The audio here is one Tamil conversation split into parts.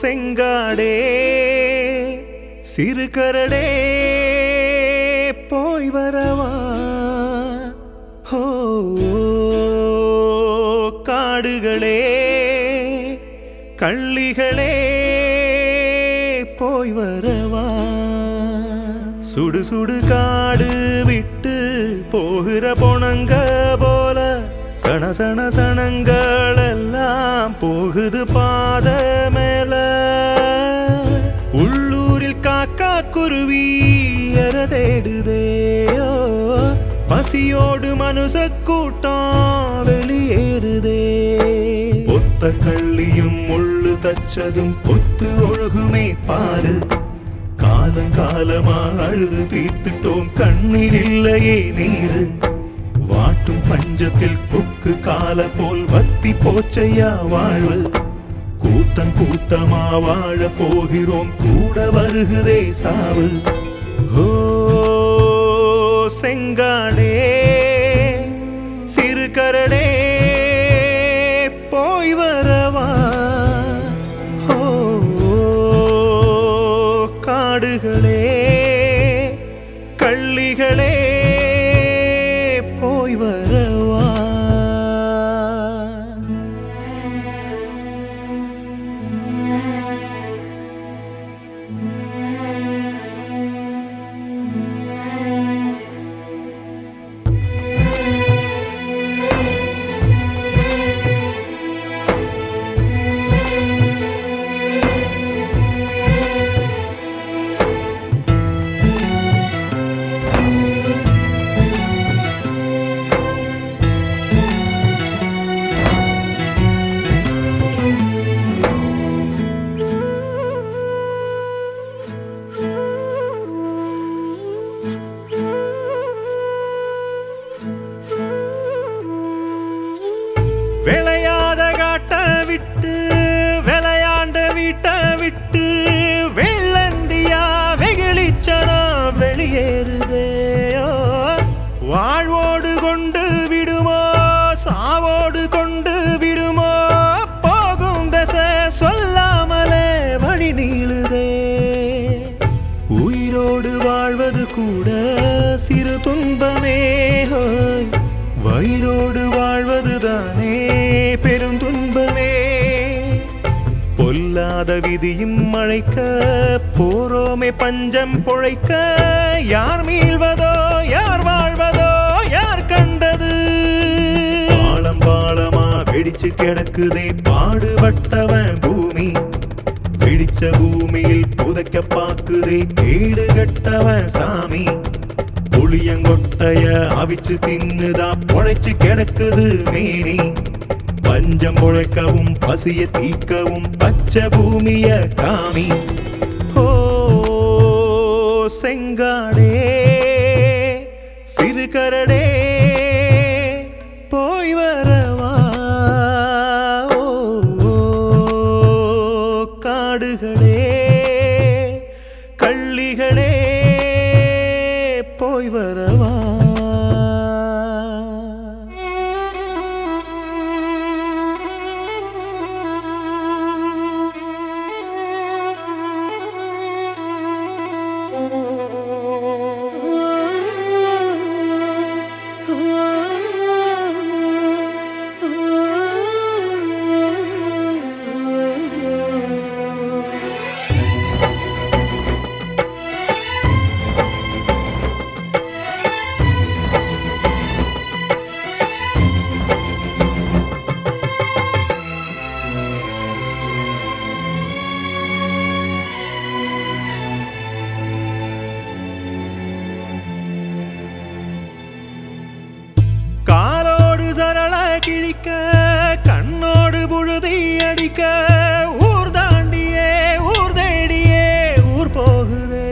செங்காடே சிறுகரடே போய் வரவா ஹோ காடுகளே கள்ளிகளே போய் வரவா சுடு சுடு காடு விட்டு போகிற பொணங்க போல சண சண சணங்கள் எல்லாம் போகுது பாத மேல உள்ளூரில் காக்கா குருவி தேடுதேயோ பசியோடு மனுஷ கூட்டம் வெளியேறுதே ஒத்த கள்ளியும் முள்ளு தச்சதும் ஒத்து ஒழுகுமே பாரு காலங்காலமா அழுது தீர்த்துட்டோம் கண்ணில் இல்லையே நீரு வாட்டும் பஞ்சத்தில் கொக்கு கால போல் வத்தி போச்சையா வாழ்வு கூட்டம் கூட்டமா வாழ போகிறோம் கூட வருகுதே சாவு ஓ செங்காடே சிறுகரடே போய் வரவா ஓ காடுகளே கள்ளிகளே போய் வரவா விளையாத காட்ட விட்டு விளையாண்ட வீட்டை விட்டு வெள்ளந்தியா வெகுளிச்சனா வெளியேறுதேயோ வாழ்வோடு கொண்டு விடுமோ சாவோடு கொண்டு விடுமோ போகும் தசை சொல்லாமலே வழி நீளுதே உயிரோடு வாழ்வது கூட சிறு துன்பமே வயிரோடு வாழ்வதுதானே பெருந்துன்பமே பொல்லாத விதியும் மழைக்க போரோமே பஞ்சம் பொழைக்க யார் மீள்வதோ யார் வாழ்வதோ யார் கண்டது பாலம் பாலமா வெடிச்சு கிடக்குதே பாடுபட்டவன் பூமி வெடிச்ச பூமியில் புதைக்க பாக்குதே கேடு கட்டவன் சாமி புளியங்கொட்டைய அவிச்சு தின்னுதா பொழைச்சு கிடக்குது மேனி பஞ்சம் பொழைக்கவும் பசிய தீக்கவும் பச்சை பூமிய காமி ஓ செங்காடே சிறுகரடே போய் வரவா ஓ காடுகளே கள்ளிகளே போய் வரவா கிழிக்க கண்ணோடு புழுதி அடிக்க ஊர் தாண்டியே ஊர் தேடியே ஊர் போகுதே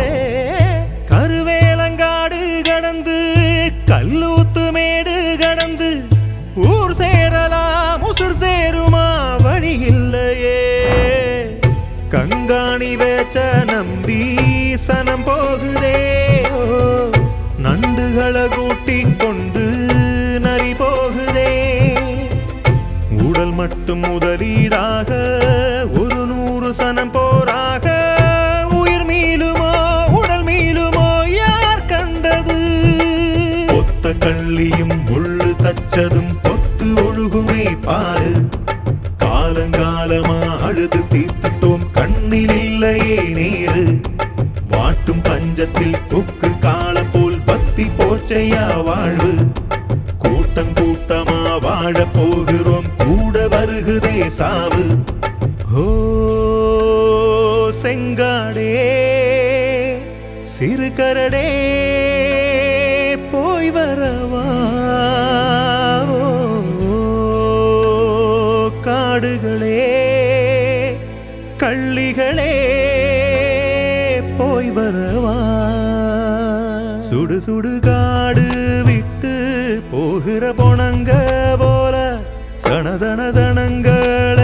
கருவேலங்காடு கடந்து கல்லூத்து மேடு கடந்து ஊர் சேரலாம் உசுர் சேருமா வழி இல்லையே கங்காணி வேச்ச நம்பி சனம் போகுதே நண்டுகளை கூட்டிக் கொண்டு நரி போகுதே உடல் மட்டும் முதலீடாக 100 சனம் போராக உயிர் மீளுமோ உடல் மீளுமோ யார் கண்டது? ஒத்த கள்ளியும் முள்ளு தச்சதும் பொத்து ஒழுகுமே பாரு. காலங்காலமா அழுது தீர்த்துட்டோம் கண்ணில் இல்லையே நேரு. வாட்டும் பஞ்சத்தில் கொக்கு காலம் போல் பத்தி போச்சையா வாழ்வு. கூட்டம் கூட்டமா வாழ போகிறோம் கூட வருகுதே சாவு. ஓ செங்காடே சிறு கரடே போய் வரவா. காடுகளே கள்ளிகளே போய் வரவா. சுடு சுடு காடு விட்டு போகிற பொணங்க போல சன சன சனங்கள்